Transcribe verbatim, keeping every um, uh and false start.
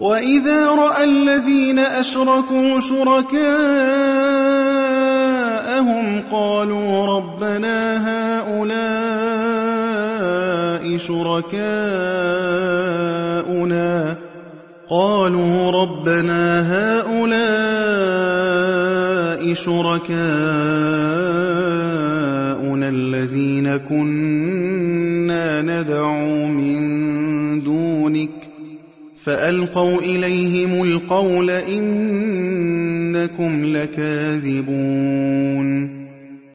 وَإِذَا رَأَى الَّذِينَ أَشْرَكُوا شُرَكَاءَهُمْ قَالُوا رَبَّنَا هَٰؤُلَاءِ شُرَكَاؤُنَا قَالُوا رَبَّنَا هَٰؤُلَاءِ شُرَكَاؤُنَا الَّذِينَ كُنَّا نَدْعُو مِن دُونِكَ فَأَلْقَوْا إِلَيْهِمُ الْقَوْلَ إِنَّكُمْ لَكَاذِبُونَ